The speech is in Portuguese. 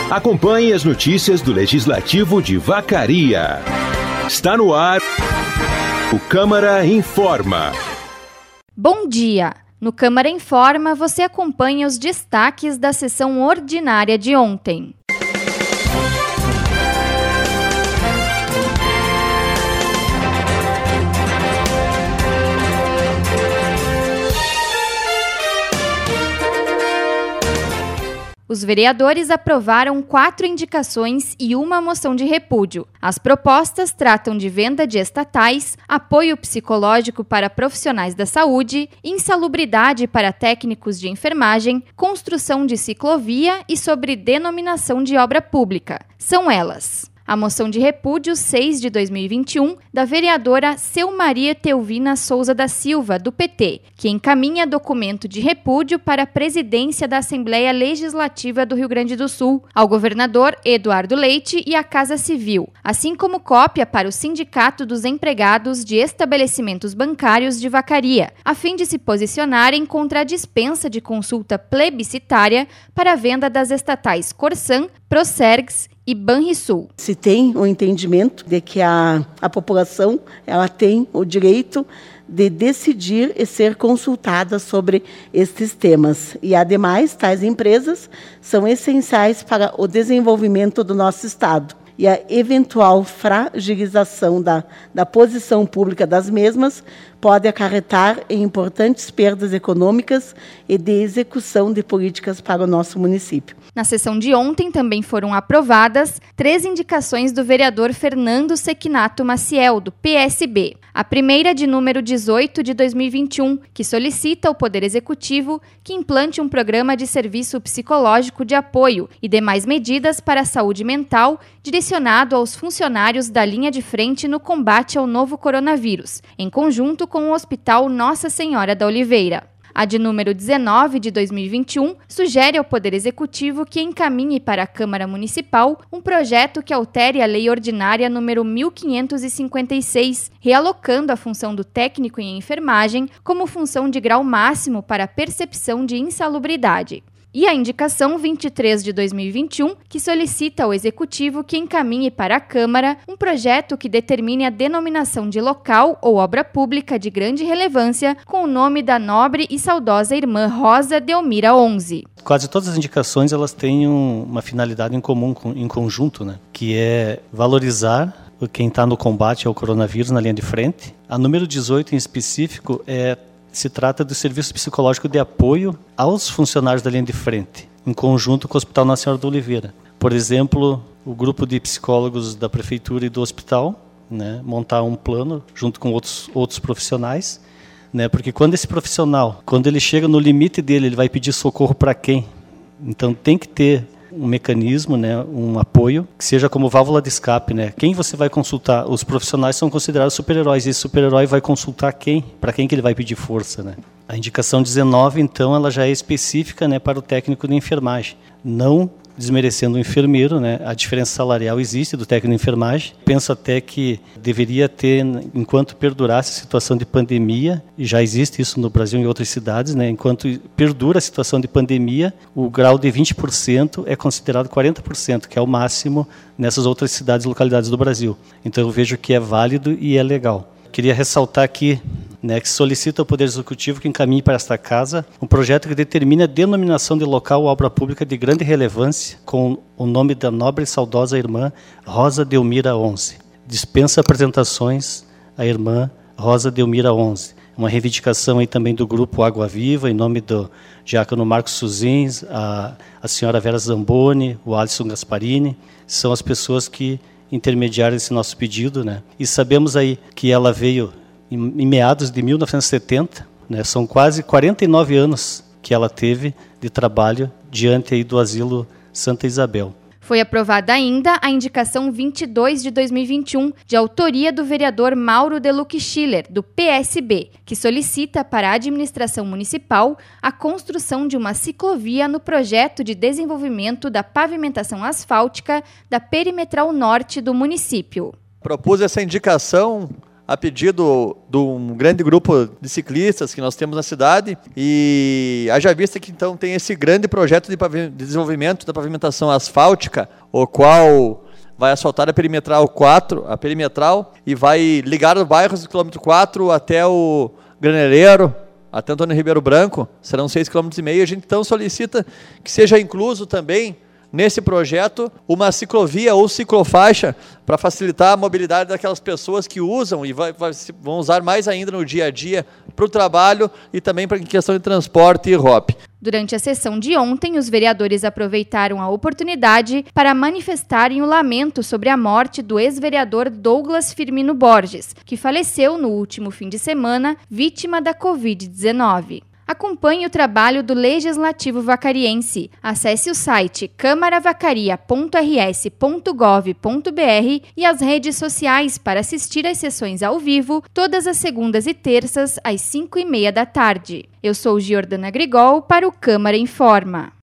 Acompanhe as notícias do Legislativo de Vacaria. Está no ar o Câmara Informa. Bom dia! No Câmara Informa, você acompanha os destaques da sessão ordinária de ontem. Os vereadores aprovaram 4 indicações e uma moção de repúdio. As propostas tratam de venda de estatais, apoio psicológico para profissionais da saúde, insalubridade para técnicos de enfermagem, construção de ciclovia e sobre denominação de obra pública. São elas: a moção de repúdio 6 de 2021, da vereadora Selmaria Teuvina Souza da Silva, do PT, que encaminha documento de repúdio para a presidência da Assembleia Legislativa do Rio Grande do Sul, ao governador Eduardo Leite e à Casa Civil, assim como cópia para o Sindicato dos Empregados de Estabelecimentos Bancários de Vacaria, a fim de se posicionarem contra a dispensa de consulta plebiscitária para a venda das estatais Corsan, Procergs e Banrisul. Se tem o entendimento de que a população ela tem o direito de decidir e ser consultada sobre estes temas. E, ademais, tais empresas são essenciais para o desenvolvimento do nosso Estado. E a eventual fragilização da posição pública das mesmas pode acarretar em importantes perdas econômicas e de execução de políticas para o nosso município. Na sessão de ontem também foram aprovadas 3 indicações do vereador Fernando Sequinato Maciel, do PSB. A primeira de número 18 de 2021, que solicita ao Poder Executivo que implante um programa de serviço psicológico de apoio e demais medidas para a saúde mental direcionado aos funcionários da linha de frente no combate ao novo coronavírus, em conjunto com o Hospital Nossa Senhora da Oliveira. A de número 19 de 2021 sugere ao Poder Executivo que encaminhe para a Câmara Municipal um projeto que altere a Lei Ordinária número 1556, realocando a função do técnico em enfermagem como função de grau máximo para a percepção de insalubridade. E a indicação 23 de 2021, que solicita ao Executivo que encaminhe para a Câmara um projeto que determine a denominação de local ou obra pública de grande relevância com o nome da nobre e saudosa irmã Rosa Delmira Onze. Quase todas as indicações elas têm uma finalidade em comum, em conjunto, né? Que é valorizar quem está no combate ao coronavírus na linha de frente. A número 18 em específico se trata do serviço psicológico de apoio aos funcionários da linha de frente, em conjunto com o Hospital Nossa Senhora da Oliveira. Por exemplo, o grupo de psicólogos da prefeitura e do hospital, né, montar um plano junto com outros profissionais, né, porque quando esse profissional, quando ele chega no limite dele, ele vai pedir socorro para quem? Então tem que ter um mecanismo, né, um apoio, que seja como válvula de escape, né? Quem você vai consultar? Os profissionais são considerados super-heróis, e esse super-herói vai consultar quem? Para quem que ele vai pedir força, né? A indicação 19, então, ela já é específica, né, para o técnico de enfermagem. Não desmerecendo o enfermeiro, né? A diferença salarial existe do técnico de enfermagem. Penso até que deveria ter, enquanto perdurasse a situação de pandemia, e já existe isso no Brasil e em outras cidades, né? Enquanto perdura a situação de pandemia, o grau de 20% é considerado 40%, que é o máximo nessas outras cidades e localidades do Brasil. Então eu vejo que é válido e é legal. Queria ressaltar aqui, né, que solicita ao Poder Executivo que encaminhe para esta Casa um projeto que determine a denominação de local ou obra pública de grande relevância com o nome da nobre e saudosa irmã Rosa Delmira Onze. Dispensa apresentações à irmã Rosa Delmira Onze. Uma reivindicação aí também do grupo Água Viva, em nome do diácono Marcos Suzins, a senhora Vera Zamboni, o Alisson Gasparini, são as pessoas que intermediaram esse nosso pedido, né? E sabemos aí que ela veio em meados de 1970, né? São quase 49 anos que ela teve de trabalho diante aí do Asilo Santa Isabel. Foi aprovada ainda a indicação 22 de 2021, de autoria do vereador Mauro Deluque Schiller, do PSB, que solicita para a administração municipal a construção de uma ciclovia no projeto de desenvolvimento da pavimentação asfáltica da perimetral norte do município. Propus essa indicação a pedido de um grande grupo de ciclistas que nós temos na cidade, e haja vista que então tem esse grande projeto de desenvolvimento da pavimentação asfáltica, o qual vai asfaltar a perimetral 4, e vai ligar os bairros do quilômetro 4 até o Graneleiro, até Antônio Ribeiro Branco, serão 6,5 km. A gente então solicita que seja incluso também nesse projeto uma ciclovia ou ciclofaixa para facilitar a mobilidade daquelas pessoas que usam e vão usar mais ainda no dia a dia para o trabalho e também para questão de transporte e ROP. Durante a sessão de ontem, os vereadores aproveitaram a oportunidade para manifestarem o lamento sobre a morte do ex-vereador Douglas Firmino Borges, que faleceu no último fim de semana, vítima da Covid-19. Acompanhe o trabalho do Legislativo Vacariense. Acesse o site câmaravacarias.rs.gov.br e as redes sociais para assistir às sessões ao vivo, todas as segundas e terças, às 5h30 da tarde. Eu sou Giordana Grigol para o Câmara Informa.